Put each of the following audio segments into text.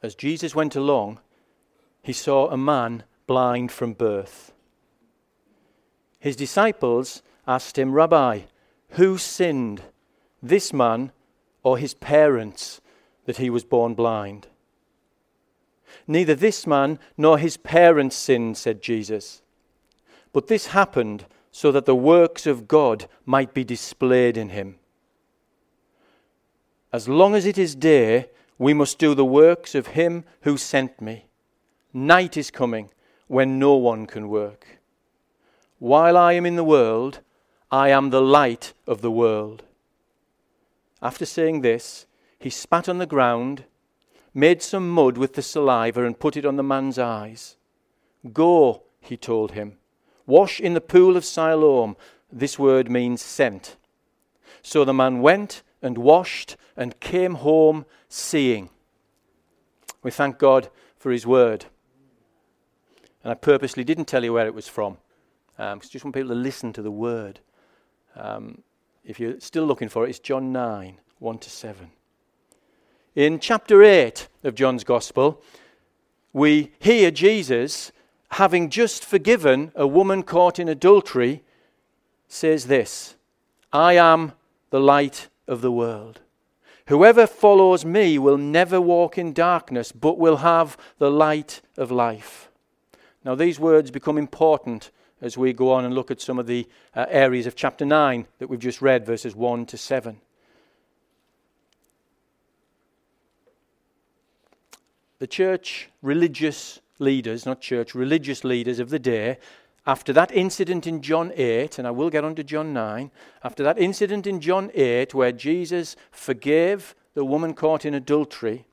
as Jesus went along, he saw a man blind from birth. His disciples asked him, "Rabbi, who sinned, this man or his parents, that he was born blind?" "Neither this man nor his parents sinned," said Jesus. "But this happened so that the works of God might be displayed in him. As long as it is day, we must do the works of him who sent me. Night is coming when no one can work. While I am in the world, I am the light of the world." After saying this, he spat on the ground, made some mud with the saliva and put it on the man's eyes. "Go," he told him, "wash in the pool of Siloam." This word means sent. So the man went and washed and came home seeing. We thank God for his word. And I purposely didn't tell you where it was from, because I just want people to listen to the word. If you're still looking for it, it's John 9, 1-7. In chapter 8 of John's Gospel, we hear Jesus, having just forgiven a woman caught in adultery, says this, "I am the light of the world. Whoever follows me will never walk in darkness, but will have the light of life." Now these words become important as we go on and look at some of the areas of chapter 9 that we've just read, verses 1-7. The church religious leaders, religious leaders of the day, after that incident in John 8, and I will get on to John 9, after that incident in John 8 where Jesus forgave the woman caught in adultery,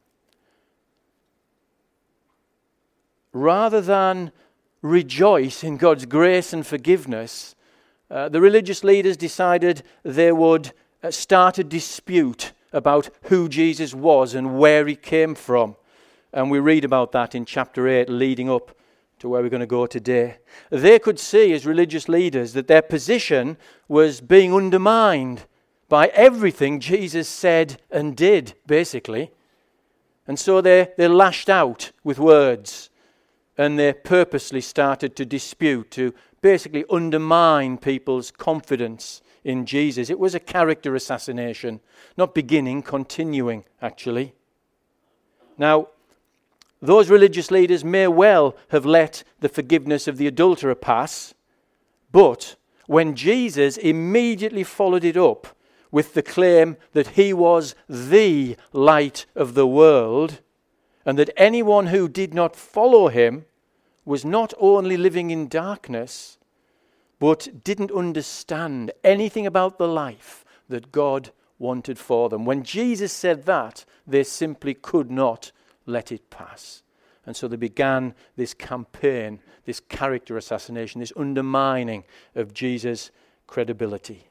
rather than rejoice in God's grace and forgiveness, the religious leaders decided they would start a dispute about who Jesus was and where he came from. And we read about that in chapter 8 leading up to where we're going to go today. They could see as religious leaders that their position was being undermined by everything Jesus said and did, basically. And so they lashed out with words, and they purposely started to dispute, to basically undermine people's confidence in Jesus. It was a character assassination, not beginning, continuing, actually. Now, those religious leaders may well have let the forgiveness of the adulterer pass, but when Jesus immediately followed it up with the claim that he was the light of the world, and that anyone who did not follow him was not only living in darkness, but didn't understand anything about the life that God wanted for them. When Jesus said that, they simply could not let it pass. And so they began this campaign, this character assassination, this undermining of Jesus' credibility.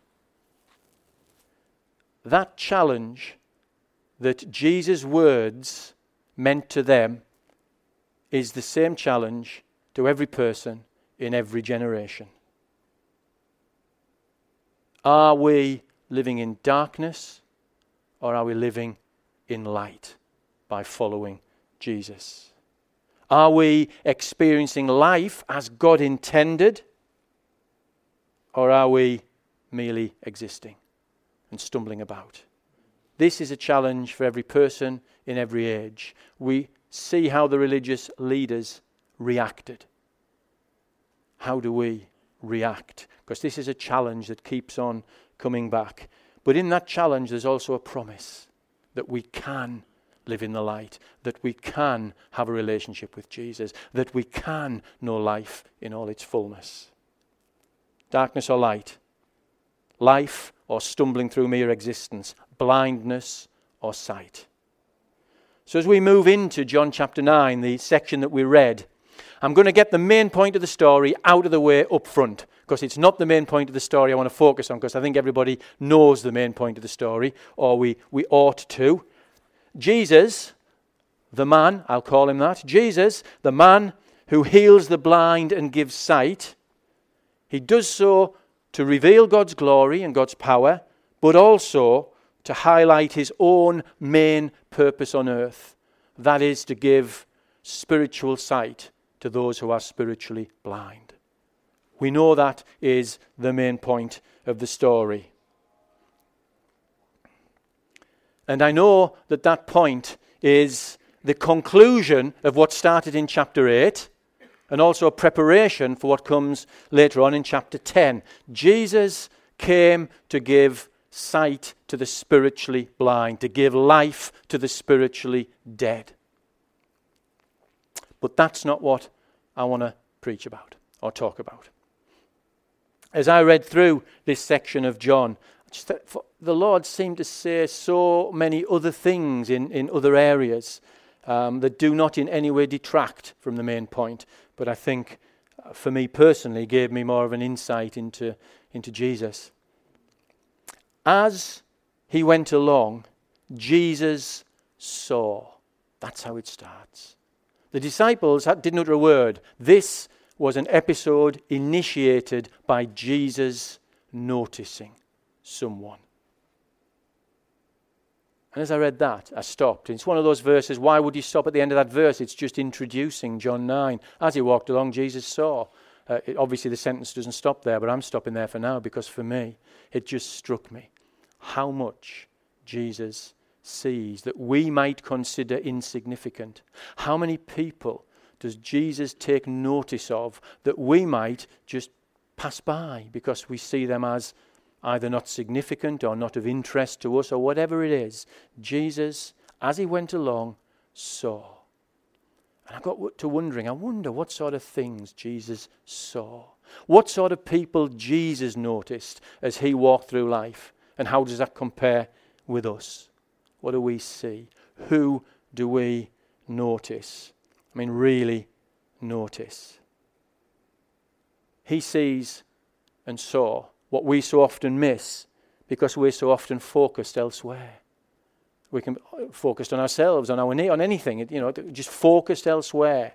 That challenge that Jesus' words meant to them is the same challenge to every person in every generation. Are we living in darkness, or are we living in light by following Jesus? Are we experiencing life as God intended, or are we merely existing and stumbling about? This is a challenge for every person in every age. We see how the religious leaders reacted. How do we react? Because this is a challenge that keeps on coming back. But in that challenge, there's also a promise that we can live in the light, that we can have a relationship with Jesus, that we can know life in all its fullness. Darkness or light, life or stumbling through mere existence, blindness or sight. So as we move into John chapter 9, the section that we read, I'm going to get the main point of the story out of the way up front, because it's not the main point of the story I want to focus on, because I think everybody knows the main point of the story, or we ought to. Jesus, the man, I'll call him that, Jesus, the man who heals the blind and gives sight, he does so to reveal God's glory and God's power, but also to highlight his own main purpose on earth, That is to give spiritual sight to those who are spiritually blind. We know that is the main point of the story. And I know that that point is the conclusion of what started in chapter 8 and also a preparation for what comes later on in chapter 10. Jesus came to give sight to the spiritually blind, to give life to the spiritually dead. But that's not what I want to preach about or talk about. As I read through this section of John, the Lord seemed to say so many other things in other areas that do not in any way detract from the main point, but I think for me personally gave me more of an insight into Jesus. As he went along, Jesus saw. That's how it starts. The disciples didn't utter a word. This was an episode initiated by Jesus noticing someone. And as I read that, I stopped. It's one of those verses, why would you stop at the end of that verse? It's just introducing John 9. As he walked along, Jesus saw. Obviously, the sentence doesn't stop there, but I'm stopping there for now because for me, it just struck me how much Jesus sees that we might consider insignificant. How many people does Jesus take notice of that we might just pass by because we see them as either not significant or not of interest to us or whatever it is? Jesus, as he went along, saw. And I got to wondering, I wonder what sort of things Jesus saw. What sort of people Jesus noticed as he walked through life? And how does that compare with us? What do we see? Who do we notice? I mean, really notice. He sees and saw what we so often miss because we're so often focused elsewhere. We can focused on ourselves, on anything, just focused elsewhere.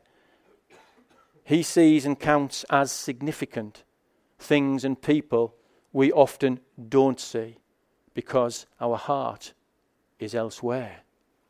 He sees and counts as significant things and people we often don't see because our heart is elsewhere.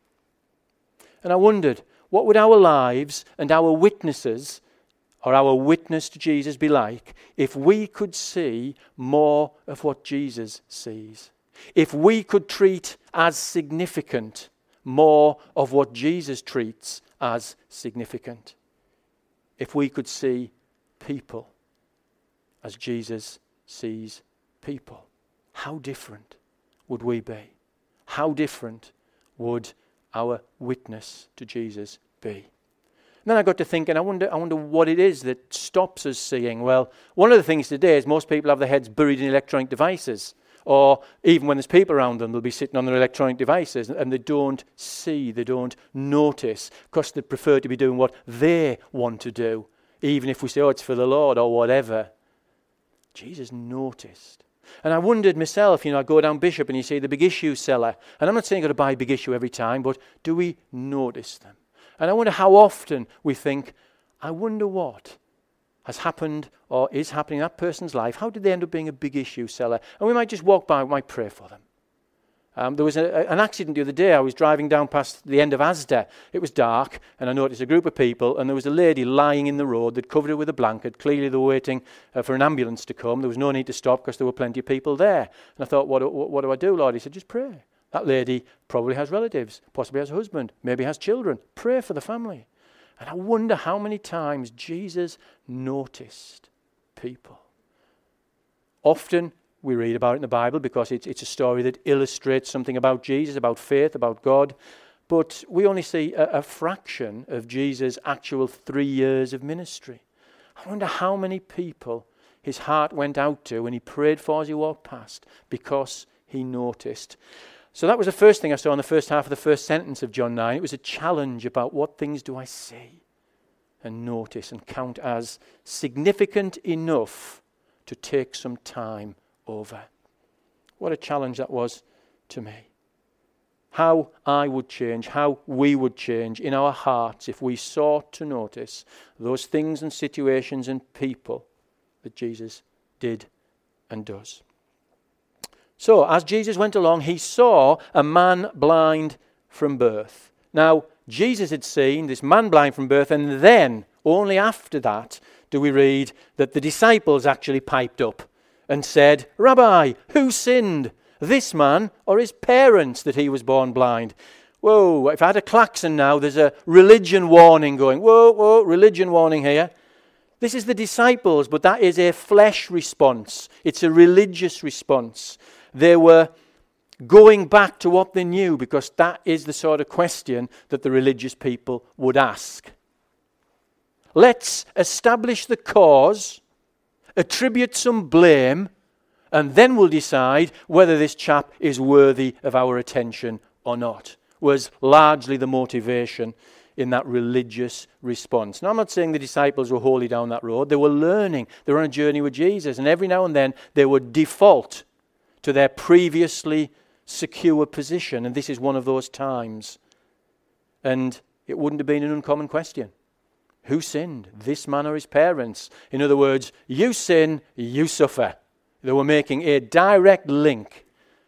And I wondered, what would our lives and our witnesses or our witness to Jesus be like if we could see more of what Jesus sees? If we could treat as significant more of what Jesus treats as significant? If we could see people as Jesus sees people, how different would we be? How different would our witness to Jesus be? And then I got to thinking, I wonder what it is that stops us seeing. Well, one of the things today is most people have their heads buried in electronic devices. Or even when there's people around them, they'll be sitting on their electronic devices and they don't see, they don't notice, because they prefer to be doing what they want to do, even if we say, oh, it's for the Lord or whatever. Jesus noticed. And I wondered myself, I go down Bishop and you see the big issue seller. And I'm not saying you've got to buy a big issue every time, but do we notice them? And I wonder how often we think, I wonder what has happened or is happening in that person's life. How did they end up being a big issue seller? And we might just walk by, we might pray for them. There was an accident the other day. I was driving down past the end of Asda. It was dark, and I noticed a group of people, and there was a lady lying in the road. They'd covered her with a blanket. Clearly, they were waiting for an ambulance to come. There was no need to stop because there were plenty of people there. And I thought, what do I do, Lord? He said, just pray. That lady probably has relatives, possibly has a husband, maybe has children. Pray for the family. And I wonder how many times Jesus noticed people. Often, we read about it in the Bible because it's a story that illustrates something about Jesus, about faith, about God. But we only see a fraction of Jesus' actual 3 years of ministry. I wonder how many people his heart went out to and he prayed for as he walked past because he noticed. So that was the first thing I saw in the first half of the first sentence of John 9. It was a challenge about what things do I see and notice and count as significant enough to take some time over. What a challenge that was to me. How I would change, how we would change in our hearts if we sought to notice those things and situations and people that Jesus did and does. So, as Jesus went along, he saw a man blind from birth. Now, Jesus had seen this man blind from birth, and then, only after that, do we read that the disciples actually piped up and said, "Rabbi, who sinned, this man or his parents, that he was born blind?" Whoa, if I had a klaxon now, there's a religion warning going. Whoa, whoa, religion warning here. This is the disciples, but that is a flesh response. It's a religious response. They were going back to what they knew, because that is the sort of question that the religious people would ask. Let's establish the cause, attribute some blame, and then we'll decide whether this chap is worthy of our attention or not, was largely the motivation in that religious response. Now, I'm not saying the disciples were wholly down that road. They were learning. They were on a journey with Jesus, and every now and then they would default to their previously secure position, and this is one of those times. And it wouldn't have been an uncommon question. Who sinned, this man or his parents? In other words, you sin, you suffer. They were making a direct link.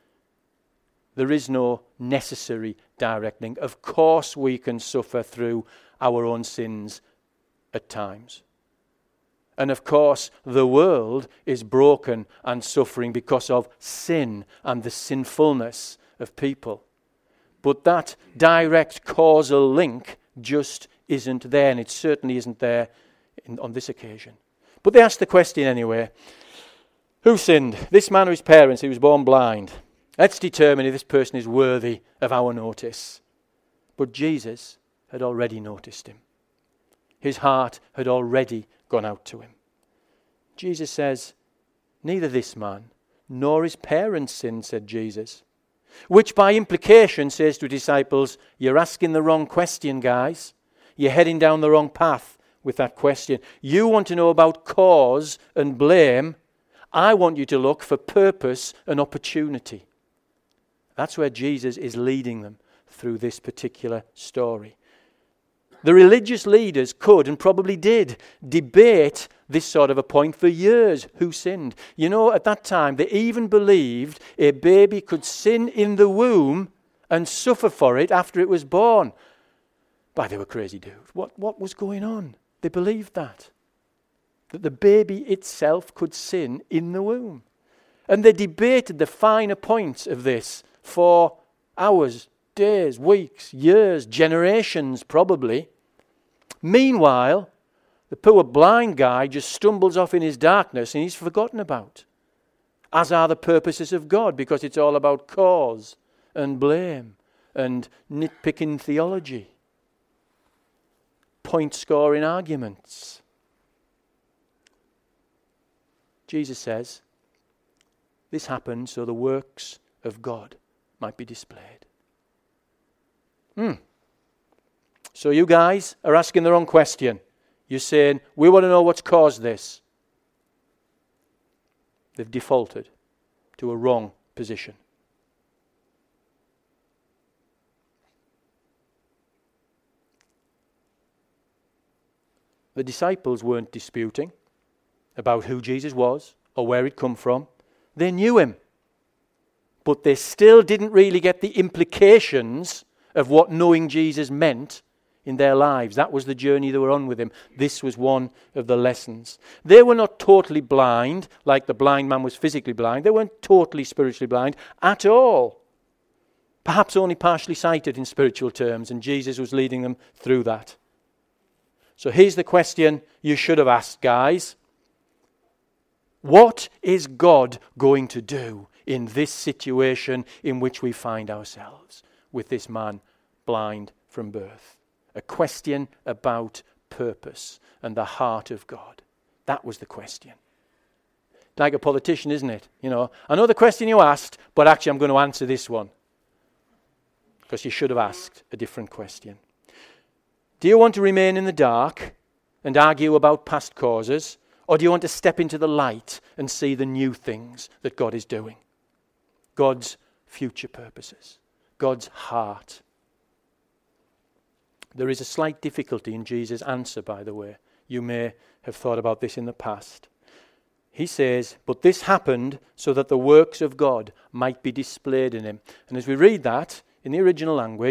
There is no necessary direct link. Of course we can suffer through our own sins at times. And of course, the world is broken and suffering because of sin and the sinfulness of people. But that direct causal link just isn't there, and it certainly isn't there on this occasion. But they asked the question anyway. Who sinned, this man or his parents? He was born blind. Let's determine if this person is worthy of our notice. But Jesus had already noticed him. His heart had already gone out to him. Jesus says, neither this man nor his parents sinned, said Jesus. Which by implication says to disciples, you're asking the wrong question, guys. You're heading down the wrong path with that question. You want to know about cause and blame. I want you to look for purpose and opportunity. That's where Jesus is leading them through this particular story. The religious leaders could, and probably did, debate this sort of a point for years. Who sinned? You know, at that time, they even believed a baby could sin in the womb and suffer for it after it was born. But they were crazy dudes. What was going on? They believed that the baby itself could sin in the womb. And they debated the finer points of this for hours, days, weeks, years, generations probably. Meanwhile, the poor blind guy just stumbles off in his darkness and he's forgotten about. As are the purposes of God, because it's all about cause and blame and nitpicking theology, point-scoring arguments. Jesus says, this happened so the works of God might be displayed. So you guys are asking the wrong question. You're saying, we want to know what's caused this. They've defaulted to a wrong position. The disciples weren't disputing about who Jesus was or where he'd come from. They knew him. But they still didn't really get the implications of what knowing Jesus meant in their lives. That was the journey they were on with him. This was one of the lessons. They were not totally blind, like the blind man was physically blind. They weren't totally spiritually blind at all. Perhaps only partially sighted in spiritual terms, and Jesus was leading them through that. So here's the question you should have asked, guys. What is God going to do in this situation in which we find ourselves with this man blind from birth? A question about purpose and the heart of God. That was the question. Like a politician, isn't it? You know, I know the question you asked, but actually I'm going to answer this one. Because you should have asked a different question. Do you want to remain in the dark and argue about past causes? Or do you want to step into the light and see the new things that God is doing? God's future purposes. God's heart. There is a slight difficulty in Jesus' answer, by the way. You may have thought about this in the past. He says, but this happened so that the works of God might be displayed in him. And as we read that, in the original language,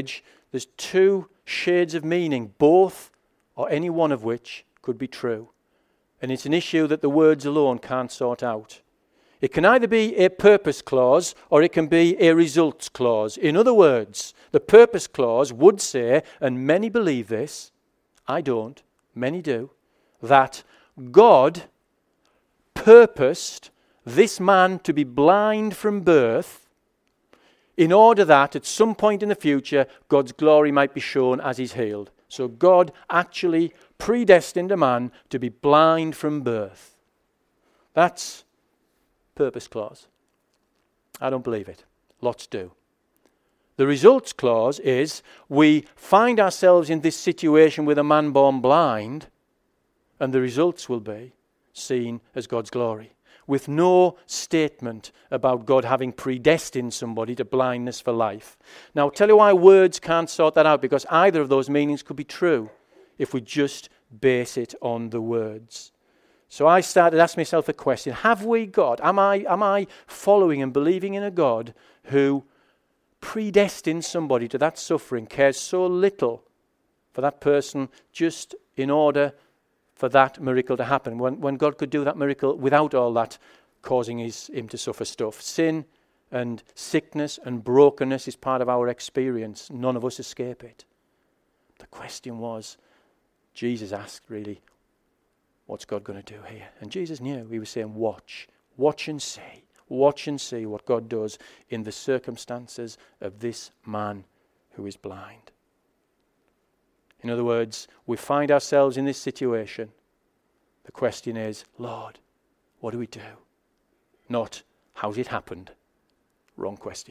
there's two shades of meaning, both or any one of which could be true. And it's an issue that the words alone can't sort out. It can either be a purpose clause or it can be a results clause. In other words, the purpose clause would say, and many believe this, I don't, many do, that God purposed this man to be blind from birth in order that at some point in the future God's glory might be shown as he's healed. So God actually predestined a man to be blind from birth. That's purpose clause. I don't believe it. Lots do. The results clause is we find ourselves in this situation with a man born blind, and the results will be seen as God's glory, with no statement about God having predestined somebody to blindness for life. Now, I'll tell you why words can't sort that out, because either of those meanings could be true if we just base it on the words. So I started asking myself the question, have we got, am I following and believing in a God who predestines somebody to that suffering, cares so little for that person just in order for that miracle to happen, when God could do that miracle without all that causing him to suffer stuff. Sin and sickness and brokenness is part of our experience. None of us escape it. The question was, Jesus asked really, what's God going to do here? And Jesus knew. He was saying, watch and see. Watch and see what God does in the circumstances of this man who is blind. In other words, we find ourselves in this situation. The question is, Lord, what do we do? Not, how's it happened? Wrong question.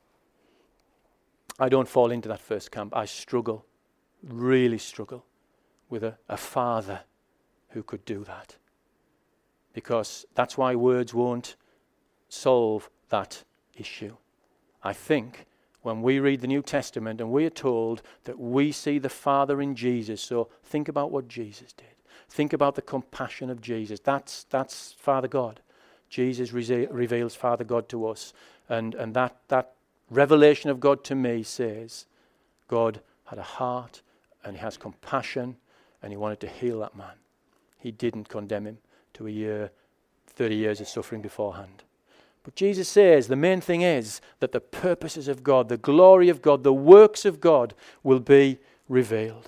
I don't fall into that first camp. I struggle, really struggle, with a father who could do that. Because that's why words won't solve that issue. I think when we read the New Testament and we are told that we see the Father in Jesus, so think about what Jesus did. Think about the compassion of Jesus. That's Father God. Jesus reveals Father God to us. And that revelation of God to me says God had a heart and he has compassion and he wanted to heal that man. He didn't condemn him to 30 years of suffering beforehand. But Jesus says the main thing is that the purposes of God, the glory of God, the works of God will be revealed.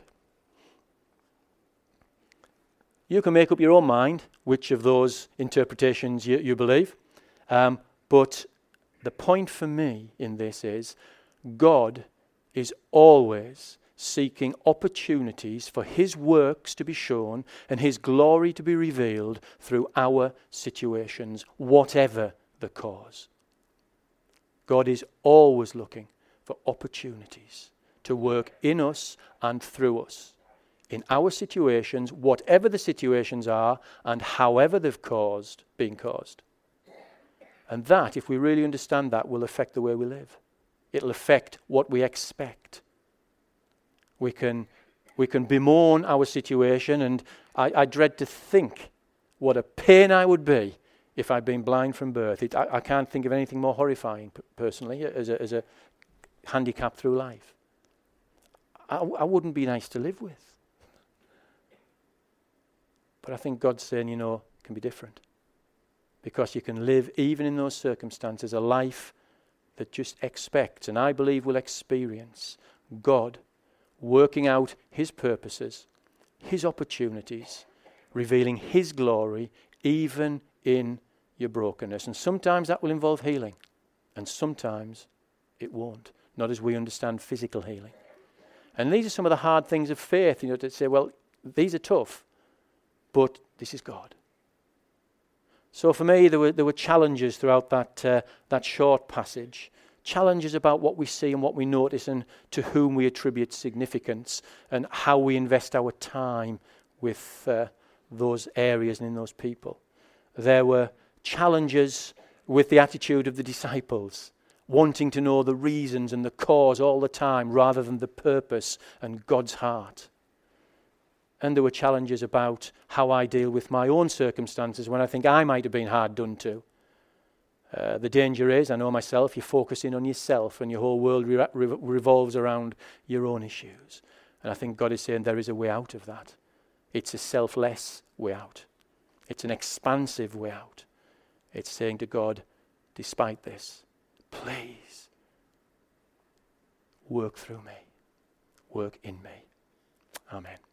You can make up your own mind which of those interpretations you believe. But the point for me in this is God is always seeking opportunities for his works to be shown and his glory to be revealed through our situations, whatever the cause. God is always looking for opportunities to work in us and through us, in our situations, whatever the situations are and however they've been caused. And that, if we really understand that, will affect the way we live. It'll affect what we expect. We can bemoan our situation, and I dread to think what a pain I would be if I'd been blind from birth. I can't think of anything more horrifying, personally, as a handicap through life. I wouldn't be nice to live with. But I think God's saying, it can be different. Because you can live, even in those circumstances, a life that just expects, and I believe will experience, God working out his purposes, his opportunities, revealing his glory, even in your brokenness. And sometimes that will involve healing, and sometimes it won't, not as we understand physical healing. And these are some of the hard things of faith, to say, well, these are tough, but this is God. So for me, there were challenges throughout that short passage. Challenges about what we see and what we notice and to whom we attribute significance and how we invest our time with those areas and in those people. There were challenges with the attitude of the disciples, wanting to know the reasons and the cause all the time rather than the purpose and God's heart. And there were challenges about how I deal with my own circumstances when I think I might have been hard done to. The danger is, I know myself, you're focusing on yourself and your whole world revolves around your own issues. And I think God is saying there is a way out of that. It's a selfless way out. It's an expansive way out. It's saying to God, despite this, please work through me, work in me. Amen.